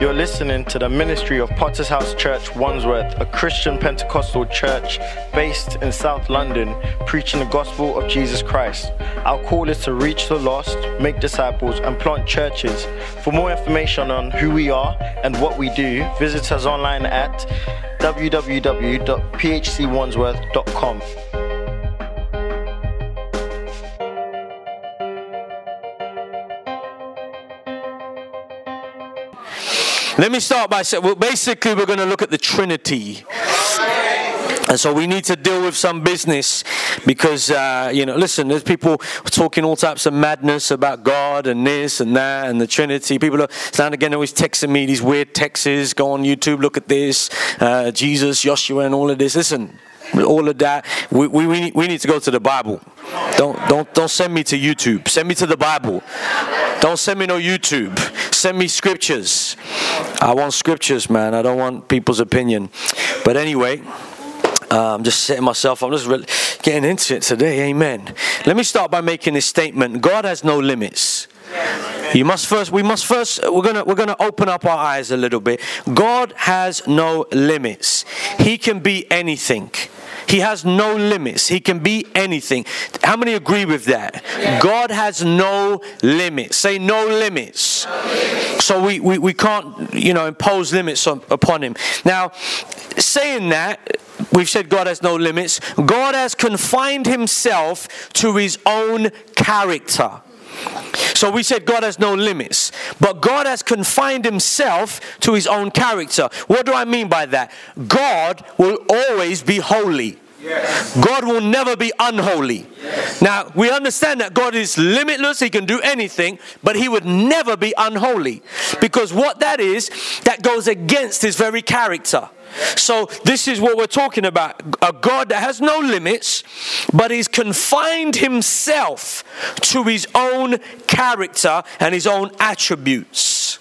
You're listening to the ministry of Potter's House Church, Wandsworth, a Christian Pentecostal church based in South London, preaching the gospel of Jesus Christ. Our call is to reach the lost, make disciples, and plant churches. For more information on who we are and what we do, visit us online at www.phcwandsworth.com. Let me start by saying, well, basically we're going to look at the Trinity. And so we need to deal with some business because, listen, there's people talking all types of madness about God and this and that and the Trinity. People are now and again always texting me these weird texts. Go on YouTube, look at this, Jesus, Joshua, and all of this. Listen, all of that. We need to go to the Bible. Don't send me to YouTube. Send me to the Bible. Don't send me no YouTube. Send me scriptures. I want scriptures, man. I don't want people's opinion. But anyway, I'm just setting myself. I'm just really getting into it today. Amen. Let me start by making this statement. God has no limits. We're gonna open up our eyes a little bit. God has no limits. He can be anything. He has no limits. He can be anything. How many agree with that? Yeah. God has no limits. Say no limits. So we can't, impose limits upon him. Now, saying that, we've said God has no limits. God has confined himself to his own character. So we said God has no limits, but God has confined himself to his own character. What do I mean by that? God will always be holy. Yes. God will never be unholy. Yes. Now, we understand that God is limitless. He can do anything, but he would never be unholy. Because what that is, that goes against his very character. So this is what we're talking about. A God that has no limits, but he's confined himself to his own character and his own attributes.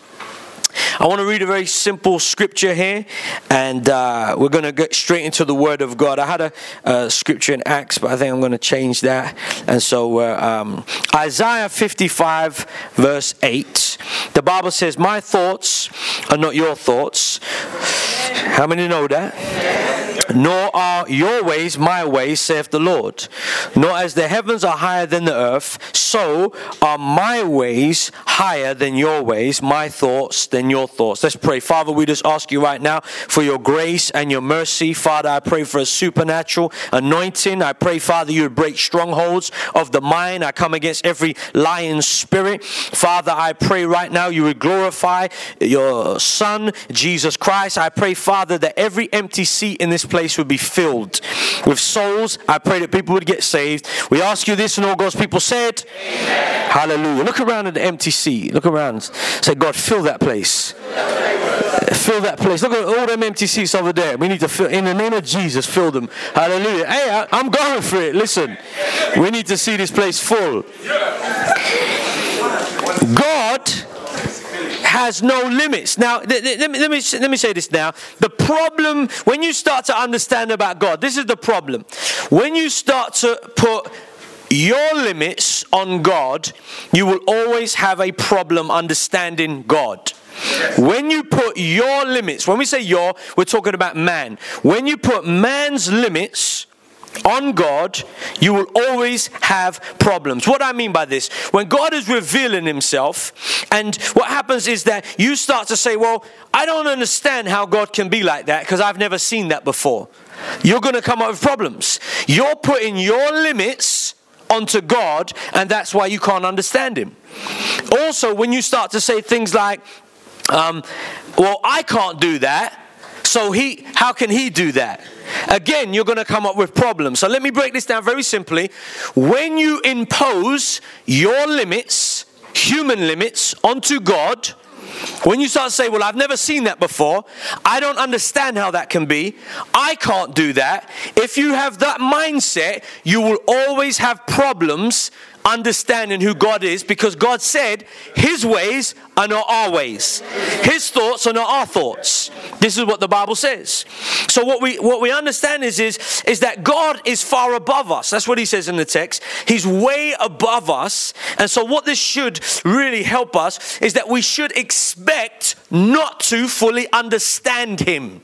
I want to read a very simple scripture here, and we're going to get straight into the Word of God. I had a scripture in Acts, but I think I'm going to change that. And so Isaiah 55 verse 8, the Bible says, "My thoughts are not your thoughts." How many know that? "Nor are your ways my ways, saith the Lord. Nor as the heavens are higher than the earth, so are my ways higher than your ways, my thoughts than your thoughts." Let's pray. Father, we just ask you right now for your grace and your mercy. Father, I pray for a supernatural anointing. I pray, Father, you would break strongholds of the mind. I come against every lying spirit. Father, I pray right now you would glorify your Son, Jesus Christ. I pray, Father, that every empty seat in this place would be filled with souls. I pray that people would get saved. We ask you this, and all God's people said, Amen. Hallelujah. Look around at the empty seat. Look around. Say, God, fill that place. Fill that place. Look at all them empty seats over there. We need to fill, in the name of Jesus, fill them. Hallelujah. Hey, I'm going for it. Listen, we need to see this place full. God has no limits. Now, let me say this now. The problem, when you start to understand about God, this is the problem. When you start to put your limits on God, you will always have a problem understanding God. When you put your limits, when we say your, we're talking about man. When you put man's limits on God, you will always have problems. What do I mean by this? When God is revealing himself, and what happens is that you start to say, well, I don't understand how God can be like that because I've never seen that before. You're going to come up with problems. You're putting your limits onto God, and that's why you can't understand him. Also, when you start to say things like, well, I can't do that, so how can he do that? Again, you're going to come up with problems. So let me break this down very simply. When you impose your limits, human limits, onto God, when you start to say, well, I've never seen that before, I don't understand how that can be, I can't do that. If you have that mindset, you will always have problems understanding who God is, because God said his ways are not our ways. His thoughts are not our thoughts. This is what the Bible says. So what we understand is that God is far above us. That's what he says in the text. He's way above us. And so what this should really help us is that we should expect not to fully understand him.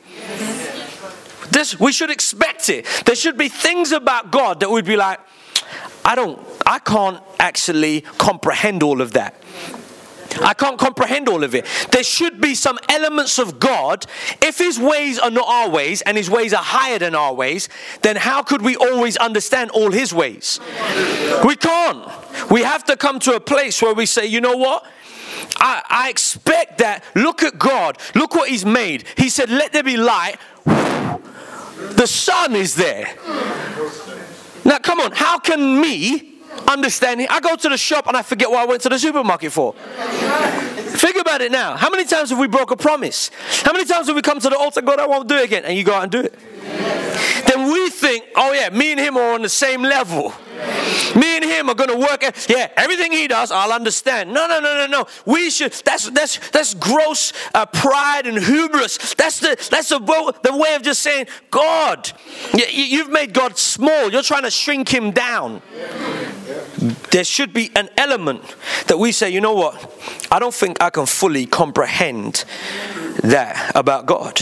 We should expect it. There should be things about God that we'd be like, I can't actually comprehend all of that. I can't comprehend all of it. There should be some elements of God. If his ways are not our ways and his ways are higher than our ways, then how could we always understand all his ways? We can't. We have to come to a place where we say, you know what? I expect that. Look at God. Look what he's made. He said, let there be light. The sun is there. Now, come on. How can me understand it? I go to the shop and I forget what I went to the supermarket for. Think about it now. How many times have we broke a promise? How many times have we come to the altar, God, I won't do it again, and you go out and do it? Then we think, oh yeah, me and him are on the same level. Me and him are going to work. Yeah, everything he does, I'll understand. No. We should. That's gross pride and hubris. That's the way of just saying, God, you've made God small. You're trying to shrink him down. There should be an element that we say, you know what? I don't think I can fully comprehend that about God.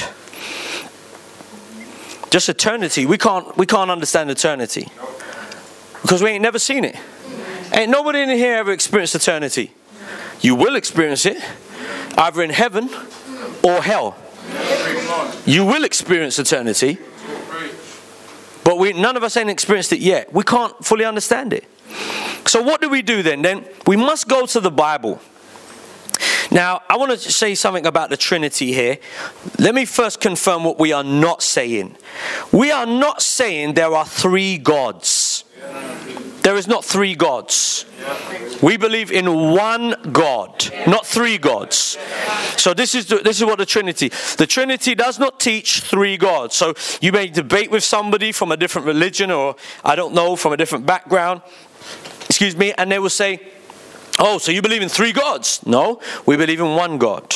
Just eternity. We can't understand eternity. Because we ain't never seen it. Ain't nobody in here ever experienced eternity. You will experience it. Either in heaven or hell. You will experience eternity. But none of us ain't experienced it yet. We can't fully understand it. So what do we do then? Then we must go to the Bible. Now, I want to say something about the Trinity here. Let me first confirm what we are not saying. We are not saying there are three gods. There is not three gods. We believe in one God, not three gods. So this is what the Trinity. The Trinity does not teach three gods. So you may debate with somebody from a different religion or, I don't know, from a different background. Excuse me, and they will say, oh, so you believe in three gods? No, we believe in one God.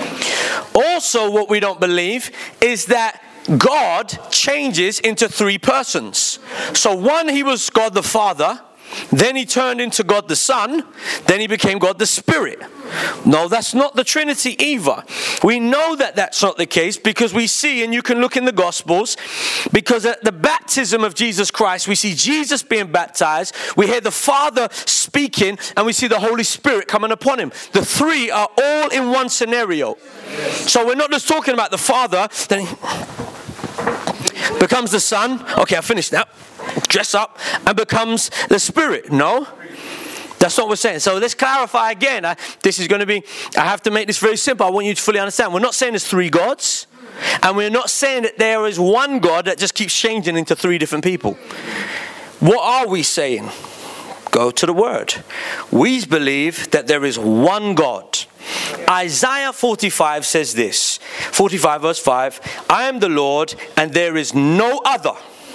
Also, what we don't believe is that God changes into three persons. So one, he was God the Father. Then he turned into God the Son. Then he became God the Spirit. No, that's not the Trinity either. We know that that's not the case because we see, and you can look in the Gospels, because at the baptism of Jesus Christ, we see Jesus being baptized, we hear the Father speaking, and we see the Holy Spirit coming upon him. The three are all in one scenario. So we're not just talking about the Father, then he becomes the Son. Okay, I finished now. Dress up and becomes the Spirit. No, that's not what we're saying. So let's clarify again. I have to make this very simple. I want you to fully understand. We're not saying there's three gods, and we're not saying that there is one God that just keeps changing into three different people. What are we saying? Go to the Word. We believe that there is one God. Isaiah 45 says this. 45 verse 5. I am the Lord, and there is no other.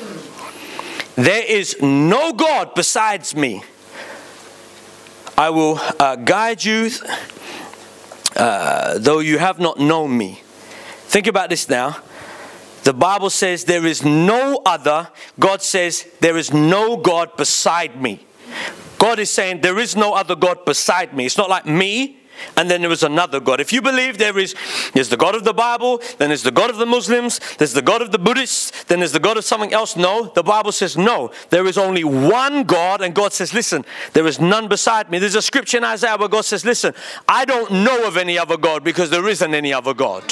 There is no God besides me. I will guide you, though you have not known me. Think about this now. The Bible says there is no other. God says there is no God beside me. God is saying there is no other God beside me. It's not like me and then there is another God. If you believe there's the God of the Bible, then there's the God of the Muslims, there's the God of the Buddhists, then there's the God of something else. No, the Bible says no. There is only one God, and God says, listen, there is none beside me. There's a scripture in Isaiah where God says, listen, I don't know of any other God because there isn't any other God.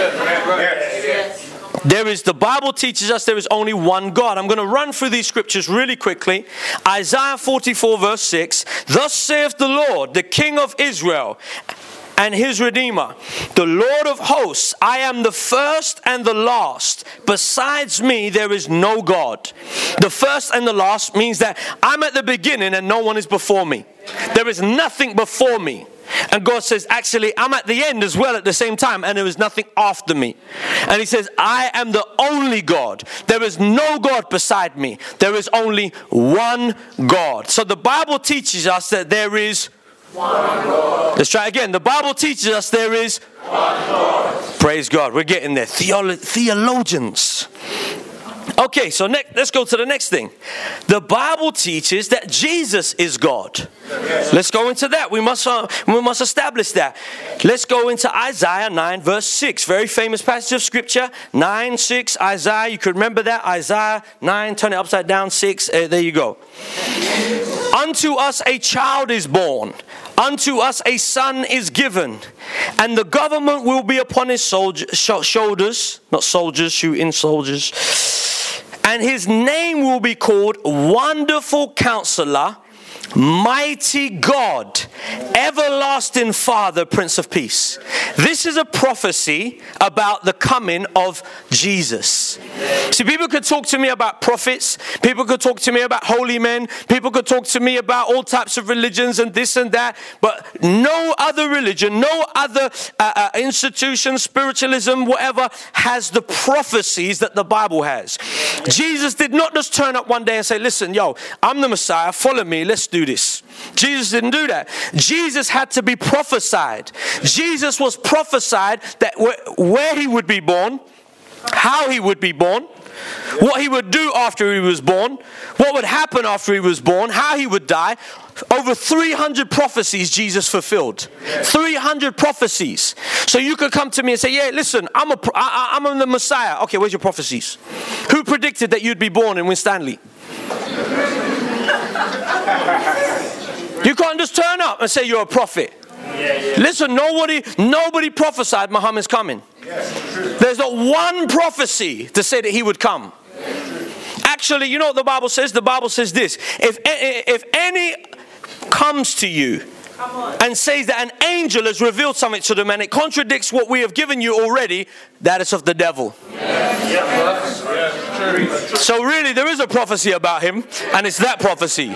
The Bible teaches us there is only one God. I'm going to run through these scriptures really quickly. Isaiah 44 verse 6. Thus saith the Lord, the King of Israel and his Redeemer, the Lord of hosts, I am the first and the last. Besides me, there is no God. The first and the last means that I'm at the beginning and no one is before me. There is nothing before me. And God says, actually, I'm at the end as well at the same time, and there is nothing after me. And he says, I am the only God. There is no God beside me. There is only one God. So the Bible teaches us that there is one God. Let's try again. The Bible teaches us there is one God. Praise God. We're getting there. Theologians. Okay, so let's go to the next thing. The Bible teaches that Jesus is God. Let's go into that. We must establish that. Let's go into Isaiah 9 verse 6. Very famous passage of scripture. 9, 6, Isaiah. You could remember that. Isaiah 9, turn it upside down, 6. There you go. Unto us a child is born. Unto us a son is given, and the government will be upon his shoulders, not soldiers, shooting soldiers, and his name will be called Wonderful Counselor, Mighty God, Everlasting Father, Prince of Peace. This is a prophecy about the coming of Jesus. See, people could talk to me about prophets. People could talk to me about holy men. People could talk to me about all types of religions and this and that. But no other religion, no other institution, spiritualism, whatever, has the prophecies that the Bible has. Jesus did not just turn up one day and say, listen, yo, I'm the Messiah. Follow me. Let's do this. Jesus didn't do that. Jesus had to be prophesied. Jesus was prophesied that where he would be born, how he would be born, what he would do after he was born, what would happen after he was born, how he would die. Over 300 prophecies Jesus fulfilled. 300 prophecies. So you could come to me and say, yeah, listen, I'm the Messiah. Okay, where's your prophecies? Who predicted that you'd be born in Winstanley? You can't just turn up and say you're a prophet. Listen, nobody prophesied Muhammad's coming. There's not one prophecy to say that he would come. Actually, you know what the Bible says? The Bible says this. If any comes to you and says that an angel has revealed something to them and it contradicts what we have given you already, that is of the devil. So really, there is a prophecy about him, and it's that prophecy.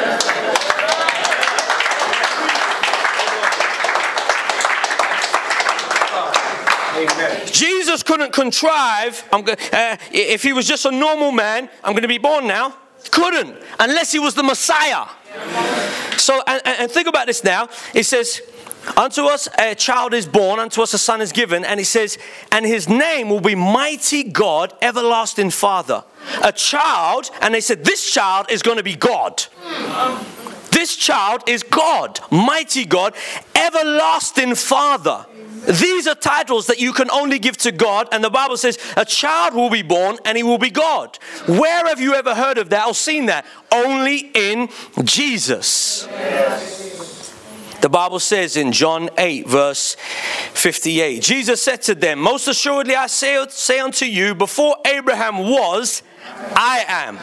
Jesus couldn't contrive, if he was just a normal man, I'm going to be born now. Couldn't, unless he was the Messiah. So, and think about this now. It says, unto us a child is born, unto us a son is given. And he says, and his name will be Mighty God, Everlasting Father. A child, and they said, this child is going to be God. This child is God, Mighty God, Everlasting Father. These are titles that you can only give to God, and the Bible says a child will be born and he will be God. Where have you ever heard of that or seen that? Only in Jesus. The Bible says in John 8 verse 58, Jesus said to them, most assuredly I say unto you, before Abraham was, I am.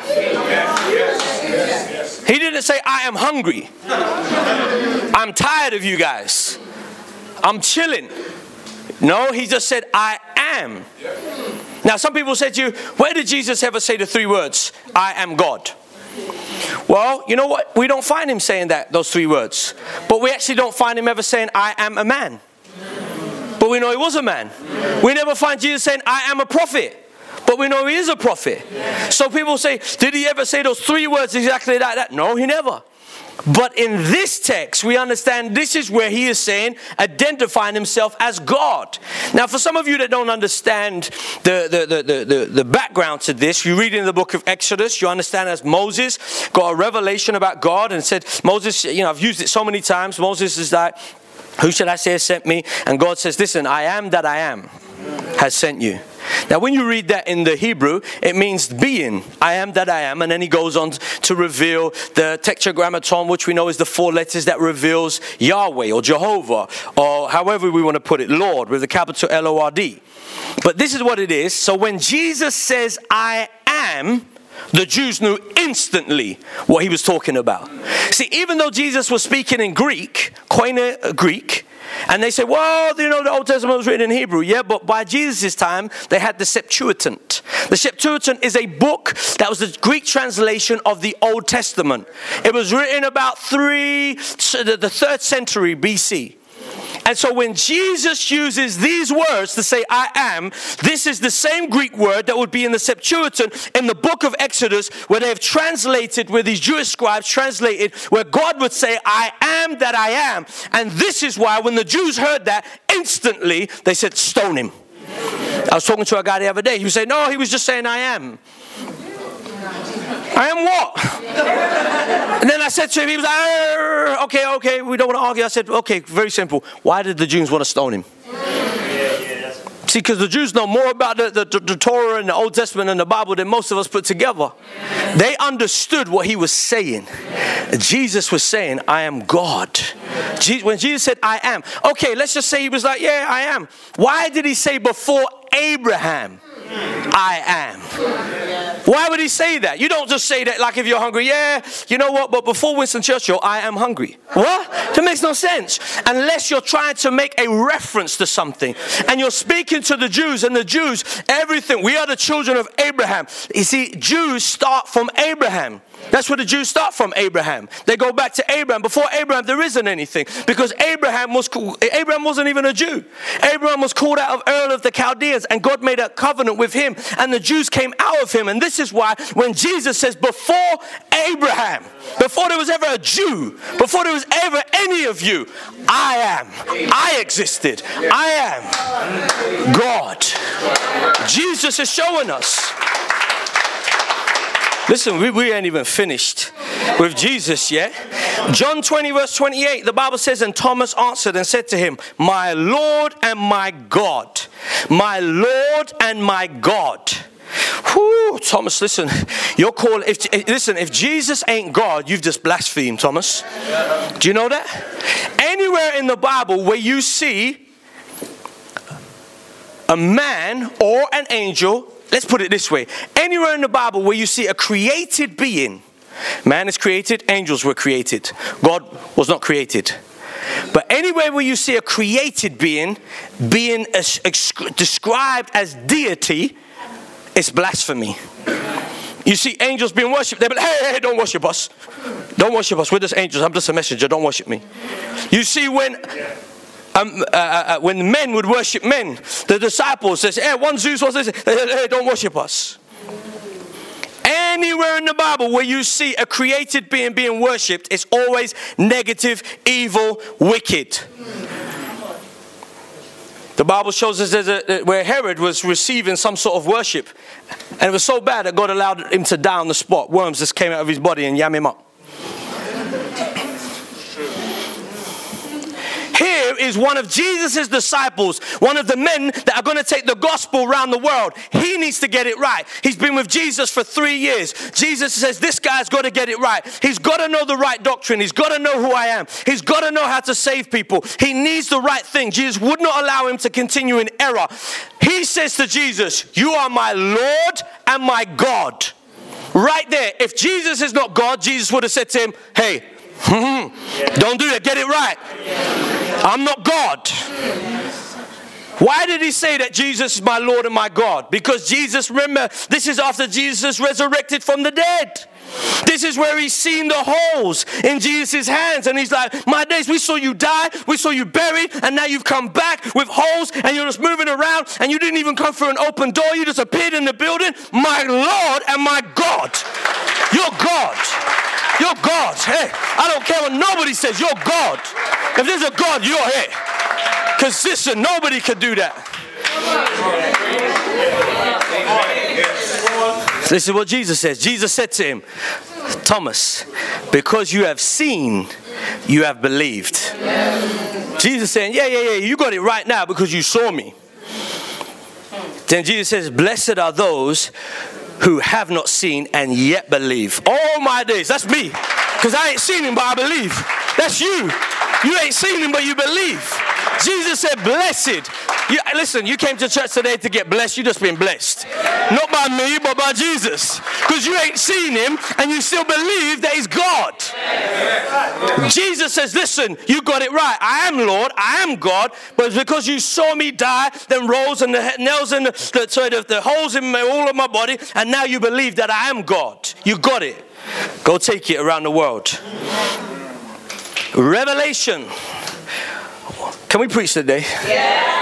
He didn't say I am hungry. I'm tired of you guys. I'm chilling. No, he just said, I am. Now, some people say to you, where did Jesus ever say the 3 words, I am God? Well, you know what? We don't find him saying those 3 words. But we actually don't find him ever saying, I am a man. But we know he was a man. We never find Jesus saying, I am a prophet. But we know he is a prophet. So people say, did he ever say those 3 words exactly like that? No, he never. But in this text, we understand this is where he is saying, identifying himself as God. Now, for some of you that don't understand the background to this, you read in the book of Exodus, you understand as Moses got a revelation about God and said, Moses, I've used it so many times. Moses is like, who should I say has sent me? And God says, listen, I am that I am has sent you. Now, when you read that in the Hebrew, it means being. I am that I am. And then he goes on to reveal the tetragrammaton, which we know is the 4 letters that reveals Yahweh or Jehovah, or however we want to put it, Lord, with the capital L-O-R-D. But this is what it is. So when Jesus says, I am, the Jews knew instantly what he was talking about. See, even though Jesus was speaking in Greek, Koine Greek, and they say, well, the Old Testament was written in Hebrew. Yeah, but by Jesus' time, they had the Septuagint. The Septuagint is a book that was the Greek translation of the Old Testament. It was written about the 3rd century BC. And so when Jesus uses these words to say, I am, this is the same Greek word that would be in the Septuagint in the book of Exodus, where they have translated, where these Jewish scribes translated, where God would say, I am that I am. And this is why when the Jews heard that, instantly they said, stone him. I was talking to a guy the other day. He was saying, no, he was just saying I am. I am what? And then I said to him, he was like, okay, we don't want to argue. I said, okay, very simple. Why did the Jews want to stone him? See, because the Jews know more about the Torah and the Old Testament and the Bible than most of us put together. They understood what he was saying. Jesus was saying, I am God. When Jesus said, I am. Okay, let's just say he was like, yeah, I am. Why did he say before Abraham, I am? Why would he say that? You don't just say that like if you're hungry. Yeah, you know what? But before Winston Churchill, I am hungry. What? That makes no sense. Unless you're trying to make a reference to something. And you're speaking to the Jews. And the Jews, everything. We are the children of Abraham. You see, Jews start from Abraham. That's where the Jews start from, Abraham. They go back to Abraham. Before Abraham, there isn't anything. Because Abraham wasn't even a Jew. Abraham was called out of Ur of the Chaldeans, and God made a covenant with him, and the Jews came out of him. And this is why when Jesus says, before Abraham, before there was ever a Jew, before there was ever any of you, I am. I existed. I am God. Jesus is showing us. Listen, we ain't even finished with Jesus yet. John 20 verse 28, the Bible says, and Thomas answered and said to him, my Lord and my God. My Lord and my God. Whew, Thomas, listen, you're called, if Jesus ain't God, you've just blasphemed, Thomas. Do you know that? Anywhere in the Bible where you see a man or an angel, let's put it this way. Anywhere in the Bible where you see a created being, man is created, angels were created. God was not created. But anywhere where you see a created being described as deity, it's blasphemy. You see angels being worshipped. They're like, hey, don't worship us. Don't worship us. We're just angels. I'm just a messenger. Don't worship me. You see when men would worship men, the disciples says, hey, one Zeus was this, hey, don't worship us. Anywhere in the Bible where you see a created being worshipped, it's always negative, evil, wicked. The Bible shows us where Herod was receiving some sort of worship, and it was so bad that God allowed him to die on the spot. Worms just came out of his body and yam him up. Here is one of Jesus' disciples, one of the men that are going to take the gospel around the world. He needs to get it right. He's been with Jesus for 3 years. Jesus says, this guy's got to get it right. He's got to know the right doctrine. He's got to know who I am. He's got to know how to save people. He needs the right thing. Jesus would not allow him to continue in error. He says to Jesus, you are my Lord and my God. Right there. If Jesus is not God, Jesus would have said to him, hey, don't do that. Get it right. I'm not God. Why did he say that Jesus is my Lord and my God? Because Jesus, remember, this is after Jesus resurrected from the dead. This is where he's seen the holes in Jesus' hands, and he's like, my days, we saw you die, we saw you buried, and now you've come back with holes, and you're just moving around, and you didn't even come through an open door, you just appeared in the building. My Lord and my God. You're God. You're God. Hey, I don't care what nobody says. You're God. If there's a God, you're here. Because listen, nobody can do that. This is what Jesus says. Jesus said to him, Thomas, because you have seen, you have believed. Jesus saying, yeah, you got it right now because you saw me. Then Jesus says, blessed are those who have not seen and yet believe. Oh my days, that's me. Because I ain't seen him, but I believe. That's you. You ain't seen him, but you believe. Jesus said, blessed. Listen, you came to church today to get blessed. You just been blessed. Not by me, but by Jesus. Because you ain't seen him, and you still believe that he's God. Jesus says, listen, you got it right. I am Lord. I am God. But it's because you saw me die, then rose, and the nails in the holes in all of my body, and now you believe that I am God. You got it. Go take it around the world. Revelation. Can we preach today? Yeah.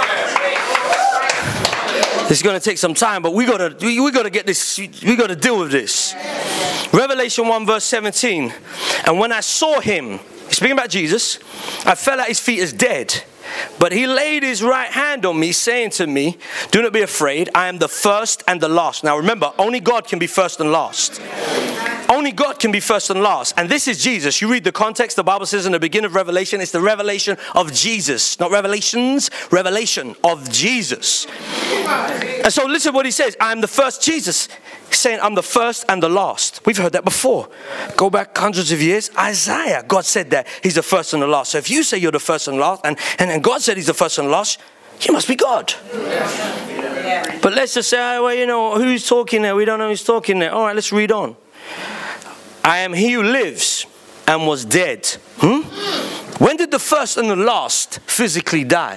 This is going to take some time, but we got to get this. We got to deal with this. Revelation 1 verse 17. And when I saw him, speaking about Jesus, I fell at his feet as dead. But he laid his right hand on me, saying to me, do not be afraid, I am the first and the last. Now remember, only God can be first and last. Only God can be first and last. And this is Jesus. You read the context, the Bible says in the beginning of Revelation, it's the revelation of Jesus. Not revelations, revelation of Jesus. And so listen what he says. I am the first. Jesus He's saying, I'm the first and the last. We've heard that before. Go back hundreds of years. Isaiah, God said that he's the first and the last. So if you say you're the first and last, and God said he's the first and last, you must be God. Yeah. But let's just say, well, you know, who's talking there? We don't know who's talking there. All right, let's read on. I am he who lives and was dead. When did the first and the last physically die?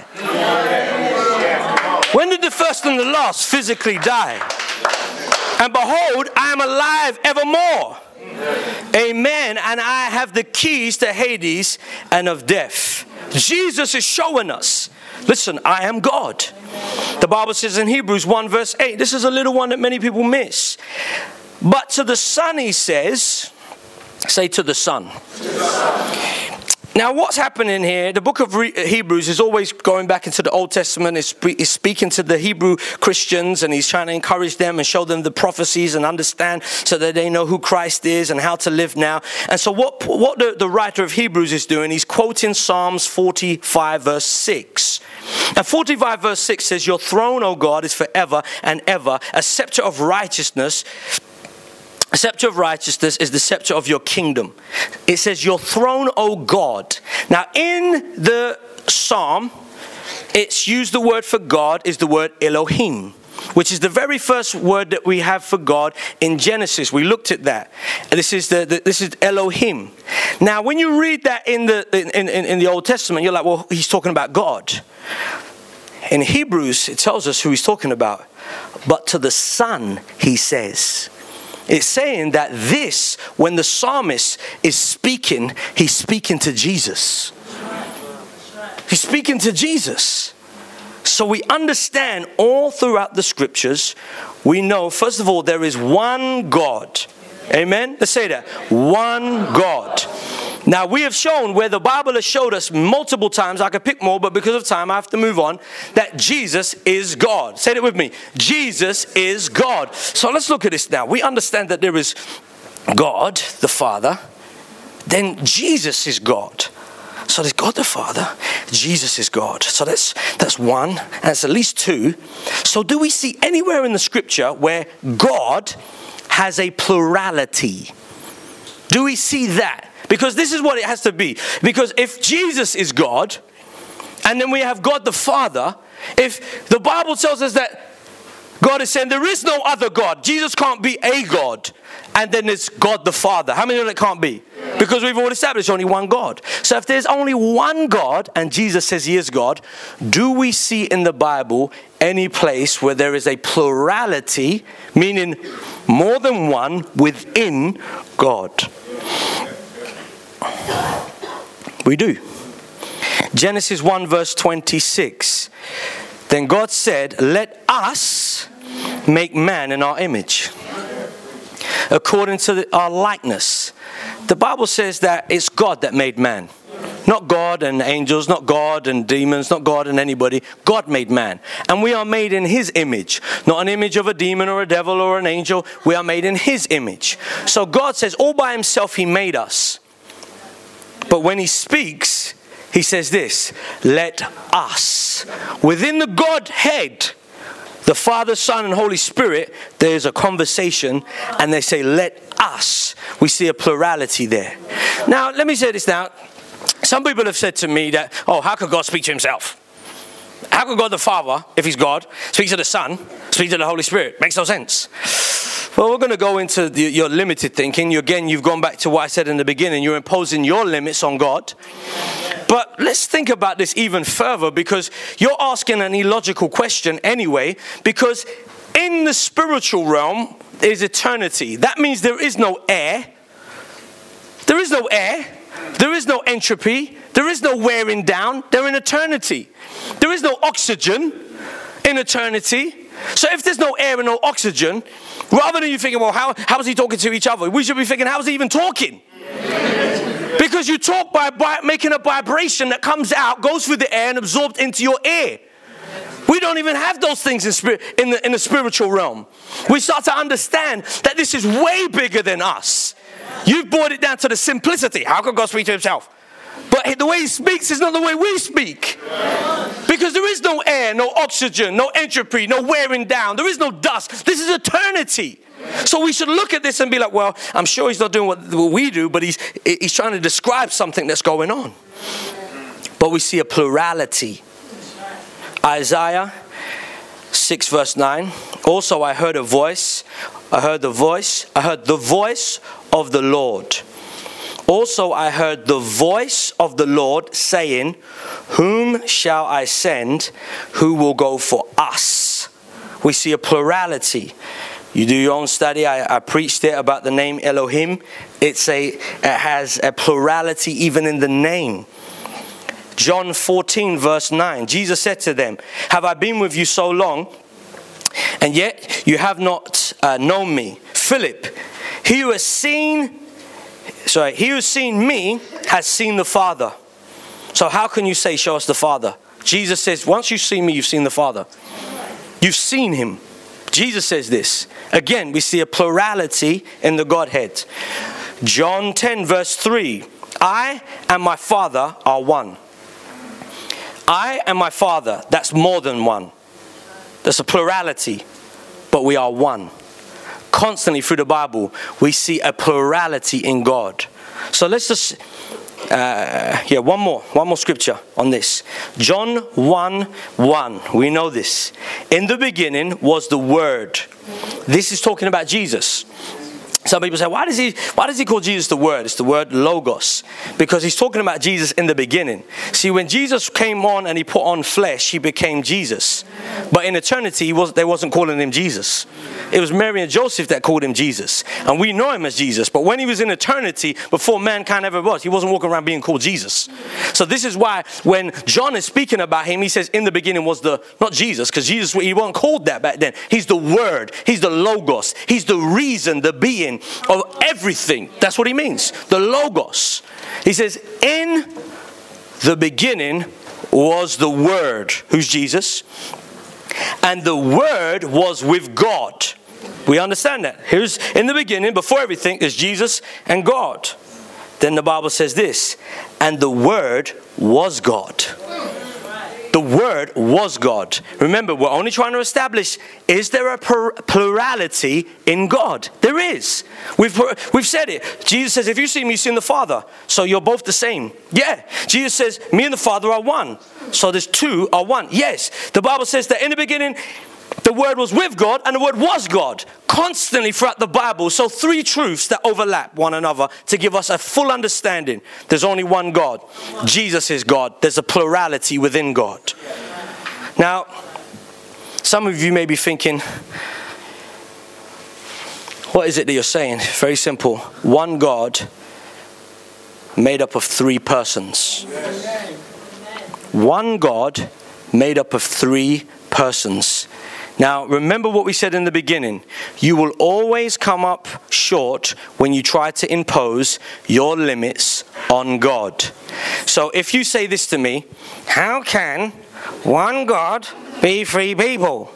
When did the first and the last physically die? And behold, I am alive evermore. Amen. And I have the keys to Hades and of death. Jesus is showing us, listen, I am God. The Bible says in Hebrews 1 verse 8, this is a little one that many people miss. But to the Son he says, say to the Son. Now what's happening here, the book of Hebrews is always going back into the Old Testament. He's speaking to the Hebrew Christians and he's trying to encourage them and show them the prophecies and understand so that they know who Christ is and how to live now. And so what the writer of Hebrews is doing, he's quoting Psalms 45 verse 6. And 45 verse 6 says, your throne, O God, is forever and ever. A scepter of righteousness. A scepter of righteousness is the scepter of your kingdom. It says, your throne, O God. Now, in the psalm, it's used the word for God is the word Elohim, which is the very first word that we have for God in Genesis. We looked at that. This is Elohim. Now, when you read that in the Old Testament, you're like, well, he's talking about God. In Hebrews, it tells us who he's talking about. But to the Son, he says. It's saying that this, when the psalmist is speaking, he's speaking to Jesus. He's speaking to Jesus. So we understand all throughout the scriptures, we know, first of all, there is one God. Amen? Let's say that. One God. Now, we have shown where the Bible has showed us multiple times, I could pick more, but because of time, I have to move on, that Jesus is God. Say it with me. Jesus is God. So let's look at this now. We understand that there is God, the Father. Then Jesus is God. So there's God the Father. Jesus is God. So that's one. And that's at least two. So do we see anywhere in the scripture where God has a plurality? Do we see that? Because this is what it has to be. Because if Jesus is God, and then we have God the Father, if the Bible tells us that God is saying there is no other God, Jesus can't be a God, and then it's God the Father. How many know that can't be? Because we've all established only one God. So if there's only one God, and Jesus says he is God, do we see in the Bible any place where there is a plurality, meaning more than one within God? We do. Genesis 1 verse 26. Then God said, let us make man in our image, according to our likeness. The Bible says that it's God that made man. Not God and angels, not God and demons, not God and anybody. God made man. And we are made in his image. Not an image of a demon or a devil or an angel. We are made in his image. So God says all by himself he made us. But when he speaks, he says this, let us. Within the Godhead, the Father, Son, and Holy Spirit, there's a conversation, and they say, let us. We see a plurality there. Now, let me say this now. Some people have said to me that, oh, how could God speak to himself? How could God the Father, if he's God, speak to the Son, speak to the Holy Spirit? Makes no sense. Well, we're going to go into your limited thinking. You've gone back to what I said in the beginning. You're imposing your limits on God. But let's think about this even further, because you're asking an illogical question anyway, because in the spiritual realm is eternity. That means there is no air. There is no air. There is no entropy. There is no wearing down. They're in eternity. There is no oxygen in eternity. So if there's no air and no oxygen, rather than you thinking, well, how is he talking to each other? We should be thinking, how is he even talking? Because you talk by making a vibration that comes out, goes through the air and absorbed into your ear. We don't even have those things in the spiritual realm. We start to understand that this is way bigger than us. You've brought it down to the simplicity. How can God speak to himself? But the way he speaks is not the way we speak. Because there is no air, no oxygen, no entropy, no wearing down. There is no dust. This is eternity. So we should look at this and be like, well, I'm sure he's not doing what we do, but he's trying to describe something that's going on. But we see a plurality. Isaiah 6 verse 9. Also I heard the voice of the Lord. Also I heard the voice of the Lord saying, whom shall I send? Who will go for us? We see a plurality. You do your own study. I preached it about the name Elohim. It has a plurality even in the name. John 14 verse 9. Jesus said to them, have I been with you so long, and yet you have not known me? Philip, he who has seen me has seen the Father. So how can you say, show us the Father? Jesus says, once you've seen me, you've seen the Father. You've seen him. Jesus says this. Again, we see a plurality in the Godhead. John 10 verse 3. I and my Father are one. I and my Father, that's more than one. That's a plurality, but we are one. Constantly through the Bible, we see a plurality in God. So let's just, one more scripture on this. John 1:1. We know this. In the beginning was the Word. This is talking about Jesus. Some people say, why does he call Jesus the Word? It's the word Logos. Because he's talking about Jesus in the beginning. See, when Jesus came on and he put on flesh, he became Jesus. But in eternity, they wasn't calling him Jesus. It was Mary and Joseph that called him Jesus. And we know him as Jesus. But when he was in eternity, before mankind ever was, he wasn't walking around being called Jesus. So this is why when John is speaking about him, he says in the beginning was not Jesus, because Jesus, he wasn't called that back then. He's the Word. He's the Logos. He's the reason, the being of everything. That's what he means. The Logos. He says, in the beginning was the Word, who's Jesus, and the Word was with God. We understand that. Here's in the beginning, before everything, is Jesus and God. Then the Bible says this, and the Word was God. The Word was God. Remember, we're only trying to establish, is there a plurality in God? There is. We've said it. Jesus says, if you see me, you've seen the Father. So you're both the same. Yeah. Jesus says, me and the Father are one. So there's two are one. Yes. The Bible says that in the beginning, the Word was with God and the Word was God. Constantly throughout the Bible. So three truths that overlap one another to give us a full understanding. There's only one God. Jesus is God. There's a plurality within God. Now, some of you may be thinking, what is it that you're saying? Very simple. One God made up of three persons. One God made up of three persons. Now, remember what we said in the beginning. You will always come up short when you try to impose your limits on God. So if you say this to me, how can one God be three people?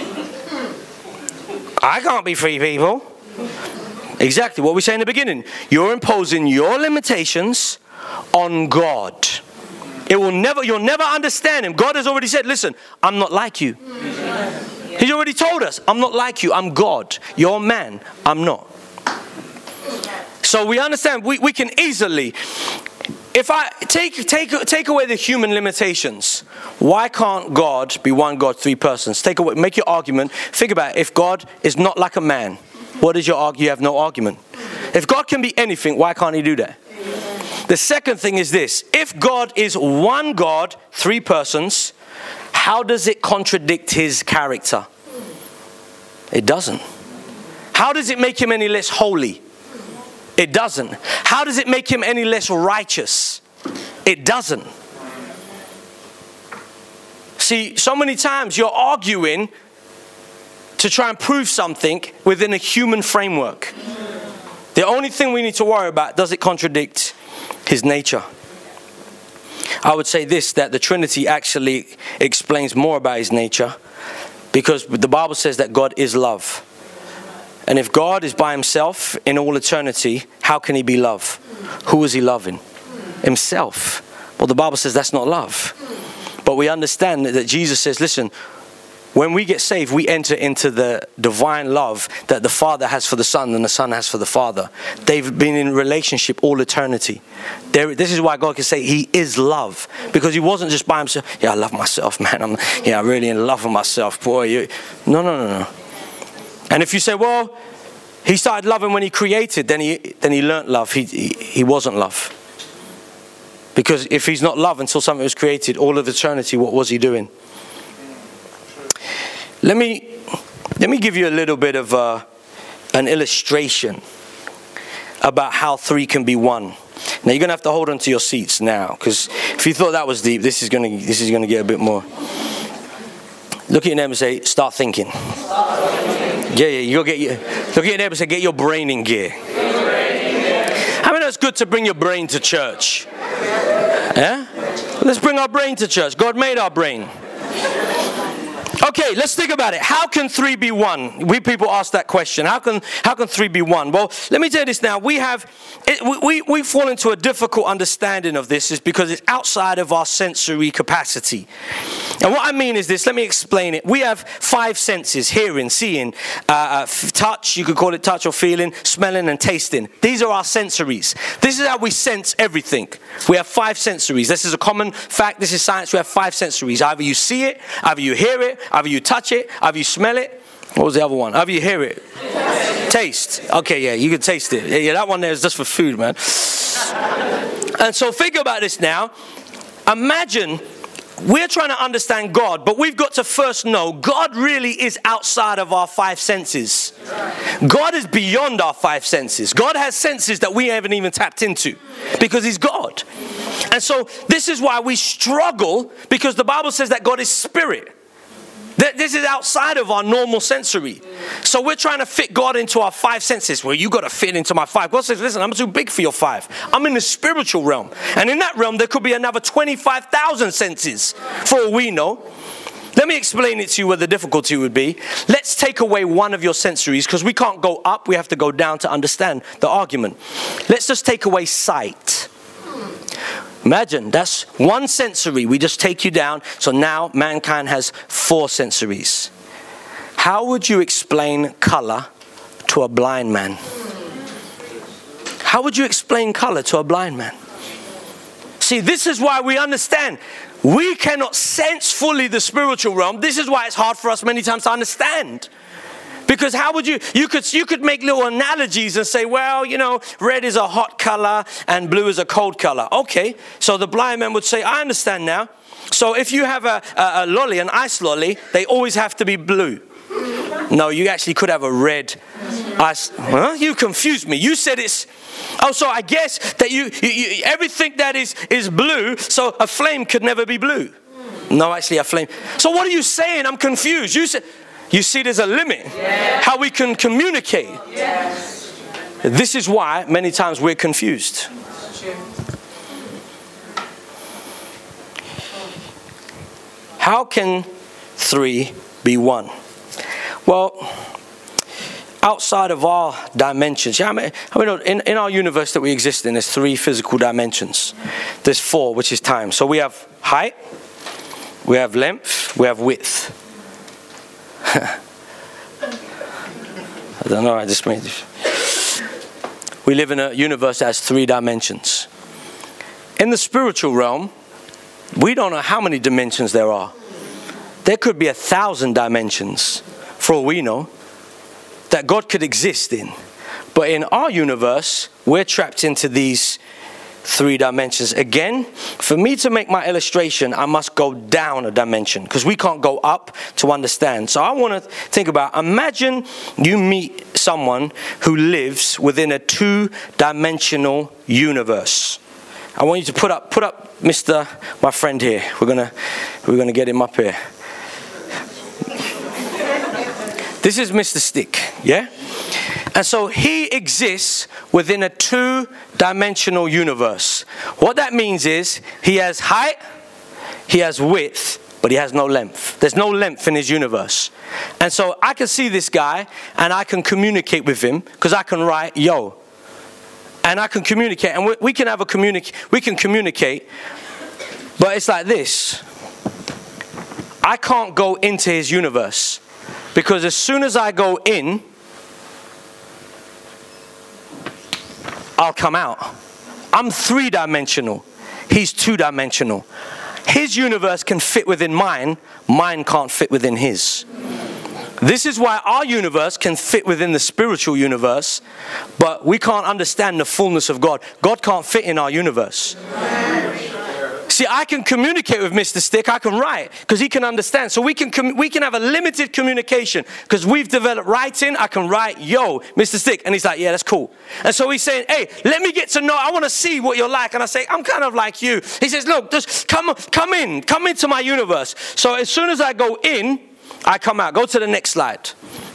I can't be three people. Exactly what we say in the beginning. You're imposing your limitations on God. You'll never understand him. God has already said, listen, I'm not like you. He's already told us, I'm not like you, I'm God. You're man, I'm not. So we understand, we can easily, if I take away the human limitations, why can't God be one God, three persons? Make your argument. Think about it. If God is not like a man, what is your argument? You have no argument. If God can be anything, why can't he do that? The second thing is this. If God is one God, three persons, how does it contradict his character? It doesn't. How does it make him any less holy? It doesn't. How does it make him any less righteous? It doesn't. See, so many times you're arguing to try and prove something within a human framework. The only thing we need to worry about, does it contradict his nature. I would say this, that the Trinity actually explains more about his nature, because the Bible says that God is love. And if God is by himself in all eternity, how can he be love? Who is he loving? Himself. Well, the Bible says that's not love. But we understand that Jesus says, listen, when we get saved, we enter into the divine love that the Father has for the Son and the Son has for the Father. They've been in relationship all eternity. This is why God can say he is love. Because he wasn't just by himself. Yeah, I love myself, man. I'm really in love with myself. Boy, No. And if you say, well, he started loving when he created, then he learnt love. He wasn't love. Because if he's not love until something was created, all of eternity, what was he doing? Let me give you a little bit of an illustration about how three can be one. Now you're gonna have to hold on to your seats now, because if you thought that was deep, this is gonna get a bit more. Look at your neighbor and say, start thinking. Yeah, you go look at your neighbor and say, get your brain in gear. How many know it's good to bring your brain to church? Yeah? Let's bring our brain to church. God made our brain. Okay, let's think about it. How can three be one? We people ask that question. How can three be one? Well, let me tell you this now. We fall into a difficult understanding of this, is because it's outside of our sensory capacity. And what I mean is this. Let me explain it. We have 5 senses: hearing, seeing, touch. You could call it touch or feeling, smelling, and tasting. These are our sensories. This is how we sense everything. We have 5 sensories. This is a common fact. This is science. We have 5 sensories. Either you see it, either you hear it, either you touch it, either you smell it. What was the other one? Either you hear it. Taste. Okay, yeah, you can taste it. Yeah, that one there is just for food, man. And so think about this now. Imagine we're trying to understand God, but we've got to first know God really is outside of our 5 senses. God is beyond our 5 senses. God has senses that we haven't even tapped into, because he's God. And so this is why we struggle, because the Bible says that God is spirit. This is outside of our normal sensory. So we're trying to fit God into our 5 senses. Well, you got to fit into my 5. God says, listen, I'm too big for your 5. I'm in the spiritual realm. And in that realm, there could be another 25,000 senses, for all we know. Let me explain it to you where the difficulty would be. Let's take away one of your sensories, because we can't go up. We have to go down to understand the argument. Let's just take away sight. Imagine, that's one sensory. We just take you down. So now mankind has 4 sensories. How would you explain color to a blind man? How would you explain color to a blind man? See, this is why we understand we cannot sense fully the spiritual realm. This is why it's hard for us many times to understand. Because how would you could make little analogies and say, well, red is a hot color and blue is a cold color. Okay, so the blind man would say, I understand now. So if you have a lolly, an ice lolly, they always have to be blue. No, you actually could have a red ice. Huh? You confused me. You said it's... Oh, so I guess that you everything that is blue, so a flame could never be blue. No, actually a flame. So what are you saying? I'm confused. You said... You see, there's a limit how we can communicate. Yes. This is why many times we're confused. How can 3 be 1? Well, outside of our dimensions, in our universe that we exist in, there's 3 physical dimensions. There's 4, which is time. So we have height, we have length, we have width. I don't know, I just made this. We live in a universe that has 3 dimensions. In the spiritual realm, we don't know how many dimensions there are. There could be 1,000 dimensions, for all we know, that God could exist in. But in our universe, we're trapped into these 3 dimensions. Again, for me to make my illustration, I must go down a dimension, because we can't go up to understand. So I want to think about, imagine you meet someone who lives within a 2-dimensional universe. I want you to put up my friend here. We're gonna get him up here. This is Mr. Stick, yeah? And so he exists within a 2-dimensional universe. What that means is he has height, he has width, but he has no length. There's no length in his universe. And so I can see this guy and I can communicate with him because I can write, yo. And I can communicate, and we can communicate, but it's like this. I can't go into his universe because as soon as I go in, I'll come out. I'm 3-dimensional. He's 2-dimensional. His universe can fit within mine. Mine can't fit within his. This is why our universe can fit within the spiritual universe, but we can't understand the fullness of God. God can't fit in our universe. See, I can communicate with Mr. Stick. I can write because he can understand. So we can have a limited communication because we've developed writing. I can write, yo, Mr. Stick. And he's like, yeah, that's cool. And so he's saying, hey, let me get to know. I want to see what you're like. And I say, I'm kind of like you. He says, look, just come into my universe. So as soon as I go in, I come out. Go to the next slide.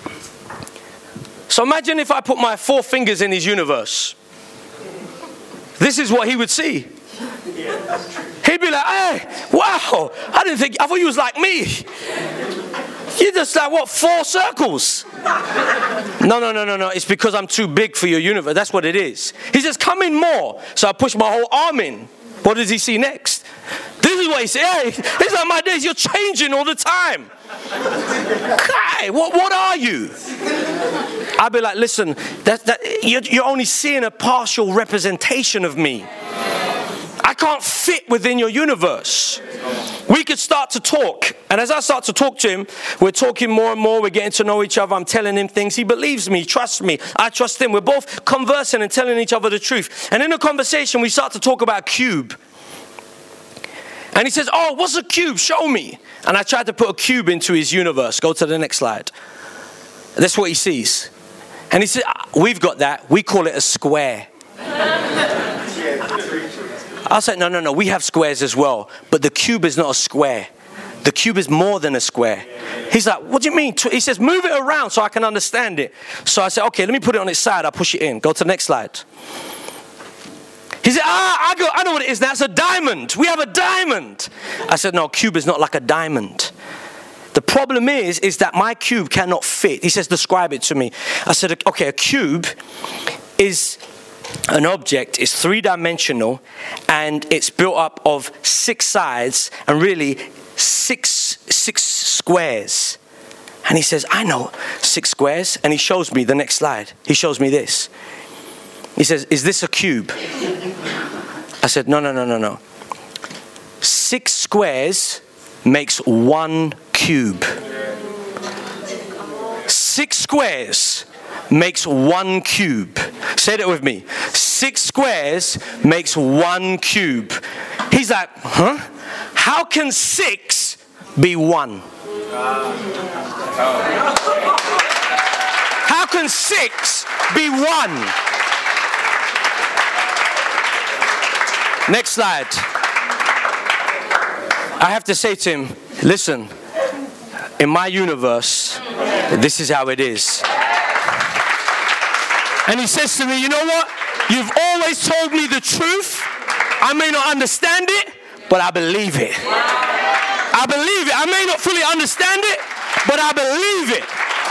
So imagine if I put my 4 fingers in his universe. This is what he would see. He'd be like, hey, wow, I thought you was like me. You're just like, what, 4 circles? No. It's because I'm too big for your universe. That's what it is. He says, come in more. So I push my whole arm in. What does he see next? This is what he said. Hey, it's like my days. You're changing all the time. Kai, what are you? I'd be like, listen, you're only seeing a partial representation of me. I can't fit within your universe. We could start to talk. And as I start to talk to him, we're talking more and more. We're getting to know each other. I'm telling him things. He believes me, trusts me. I trust him. We're both conversing and telling each other the truth. And in the conversation, we start to talk about cube. And he says, oh, what's a cube? Show me. And I tried to put a cube into his universe. Go to the next slide. That's what he sees. And he said, we've got that. We call it a square. I said, no, we have squares as well. But the cube is not a square. The cube is more than a square. He's like, what do you mean? He says, move it around so I can understand it. So I said, okay, let me put it on its side. I'll push it in. Go to the next slide. He said, I know what it is now. It's a diamond. We have a diamond. I said, no, a cube is not like a diamond. The problem is that my cube cannot fit. He says, describe it to me. I said, okay, a cube is an object, is 3-dimensional, and it's built up of 6 sides and really six squares. And he says, I know 6 squares. And he shows me the next slide. He shows me this. He says, is this a cube? I said, no. 6 squares makes 1 cube. 6 squares makes 1 cube. Say that with me. 6 squares makes 1 cube. He's like, huh? How can 6 be 1? How can 6 be 1? Next slide. I have to say to him, listen, in my universe, this is how it is. And he says to me, you know what? You've always told me the truth. I may not understand it, but I believe it. I believe it. I may not fully understand it, but I believe it.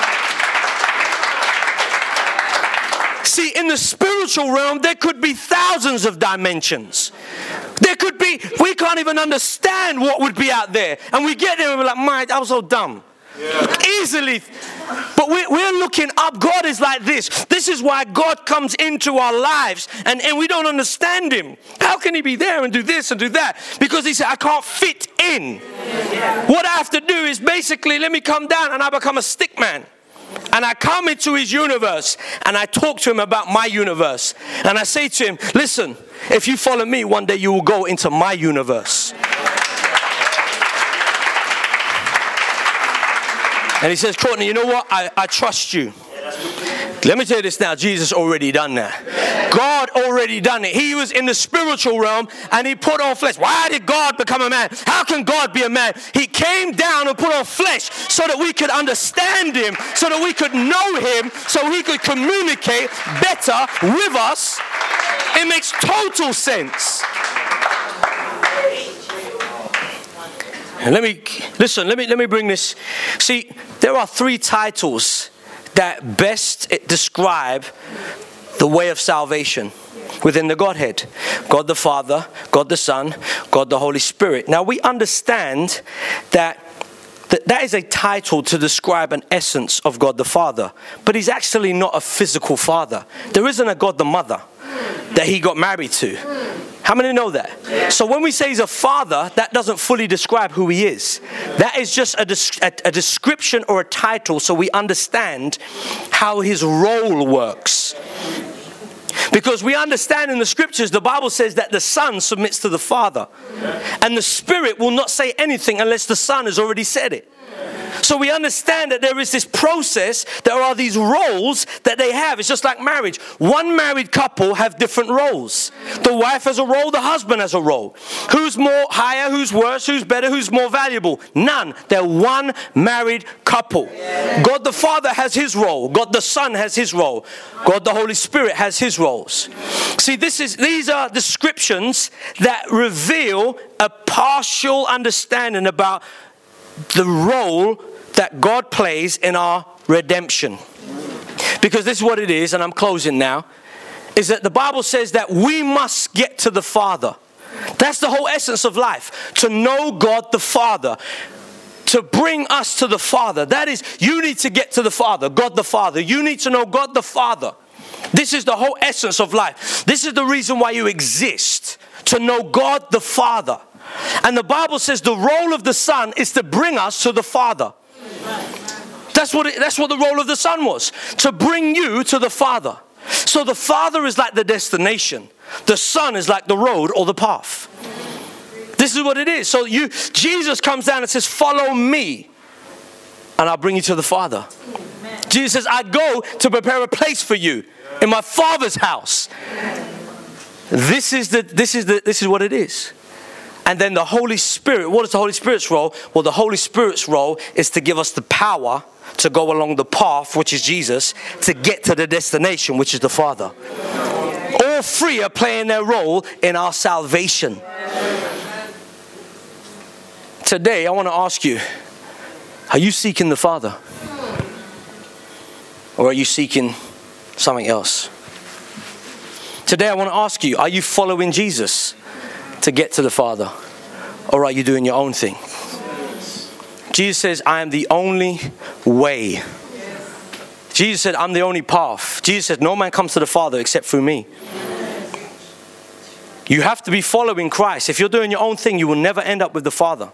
See, in the spiritual realm, there could be thousands of dimensions. There could be, we can't even understand what would be out there. And we get there and we're like, man, I was so dumb. Yeah. Easily. But we're looking up. God is like this. This is why God comes into our lives and we don't understand him. How can he be there and do this and do that? Because he said, I can't fit in. What I have to do is basically let me come down and I become a stick man. And I come into his universe and I talk to him about my universe. And I say to him, listen, if you follow me, one day you will go into my universe. And he says, Courtney, you know what? I trust you. Let me tell you this now. Jesus already done that. God already done it. He was in the spiritual realm and he put on flesh. Why did God become a man? How can God be a man? He came down and put on flesh so that we could understand him, so that we could know him, so he could communicate better with us. It makes total sense. Let me bring this. See, there are 3 titles that best describe the way of salvation within the Godhead. God the Father, God the Son, God the Holy Spirit. Now we understand that is a title to describe an essence of God the Father. But he's actually not a physical father. There isn't a God the Mother that he got married to. How many know that? So when we say he's a father, that doesn't fully describe who he is. That is just a description or a title so we understand how his role works. Because we understand in the scriptures, the Bible says that the Son submits to the Father. And the Spirit will not say anything unless the Son has already said it. So we understand that there is this process, there are these roles that they have. It's just like marriage. One married couple have different roles. The wife has a role, the husband has a role. Who's more higher, who's worse, who's better, who's more valuable? None. They're one married couple. God the Father has his role. God the Son has his role. God the Holy Spirit has his roles. See, these are descriptions that reveal a partial understanding about the role that God plays in our redemption. Because this is what it is, and I'm closing now, is that the Bible says that we must get to the Father. That's the whole essence of life, to know God the Father, to bring us to the Father. That is, you need to get to the Father, God the Father. You need to know God the Father. This is the whole essence of life. This is the reason why you exist, to know God the Father. And the Bible says the role of the Son is to bring us to the Father. That's what the role of the Son was, to bring you to the Father. So the Father is like the destination. The Son is like the road or the path. This is what it is. So Jesus comes down and says, follow me, and I'll bring you to the Father. Jesus says, I go to prepare a place for you in my Father's house. This is what it is. And then the Holy Spirit, what is the Holy Spirit's role? Well, the Holy Spirit's role is to give us the power to go along the path, which is Jesus, to get to the destination, which is the Father. All 3 are playing their role in our salvation. Today, I want to ask you, are you seeking the Father? Or are you seeking something else? Today, I want to ask you, are you following Jesus to get to the Father, or are you doing your own thing? Jesus says, I am the only way. Jesus said, I'm the only path. Jesus said, no man comes to the Father except through me. You have to be following Christ. If you're doing your own thing, you will never end up with the Father.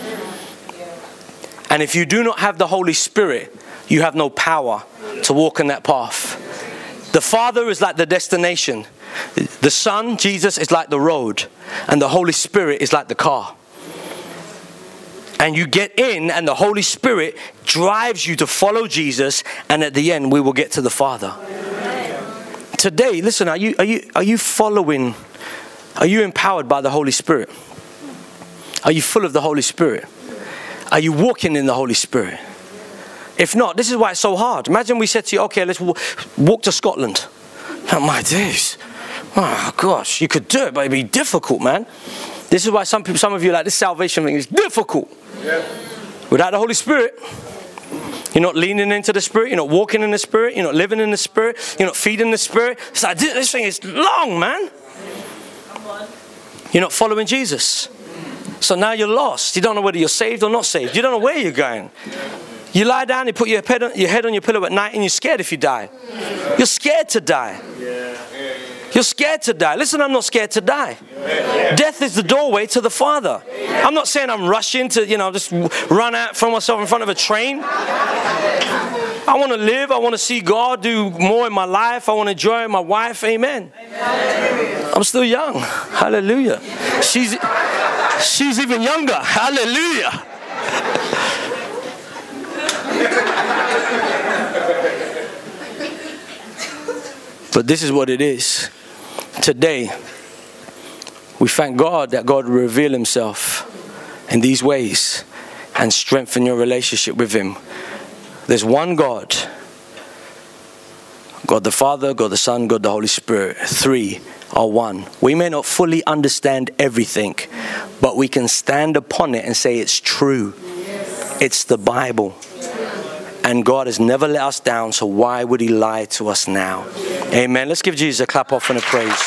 And if you do not have the Holy Spirit, you have no power to walk in that path. The Father is like the destination. The Son, Jesus, is like the road. And the Holy Spirit is like the car. And you get in, and the Holy Spirit drives you to follow Jesus. And at the end, we will get to the Father. Today, listen, are you following? Are you empowered by the Holy Spirit? Are you full of the Holy Spirit? Are you walking in the Holy Spirit? If not, this is why it's so hard. Imagine we said to you, okay, let's walk to Scotland. Oh, my days. Oh, gosh, you could do it, but it'd be difficult, man. This is why some of you are like, this salvation thing is difficult. Yeah. Without the Holy Spirit, you're not leaning into the Spirit, you're not walking in the Spirit, you're not living in the Spirit, you're not feeding the Spirit. It's like, this thing is long, man. You're not following Jesus. So now you're lost. You don't know whether you're saved or not saved. You don't know where you're going. You lie down, you put your head on your pillow at night, and you're scared if you die. You're scared to die. You're scared to die. Listen, I'm not scared to die. Death is the doorway to the Father. I'm not saying I'm rushing to, just run out, throw myself in front of a train. I want to live. I want to see God do more in my life. I want to enjoy my wife. Amen. I'm still young. Hallelujah. She's even younger. Hallelujah. But this is what it is. Today, we thank God that God will reveal himself in these ways and strengthen your relationship with him. There's one God. God the Father, God the Son, God the Holy Spirit. 3 are one. We may not fully understand everything, but we can stand upon it and say it's true. It's the Bible. And God has never let us down, so why would he lie to us now? Amen. Let's give Jesus a clap off and a praise.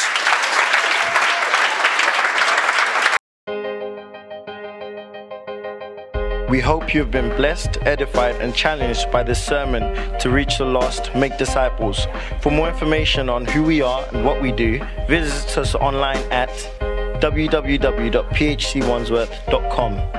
We hope you've been blessed, edified, and challenged by this sermon to reach the lost, make disciples. For more information on who we are and what we do, visit us online at www.phcwandsworth.com.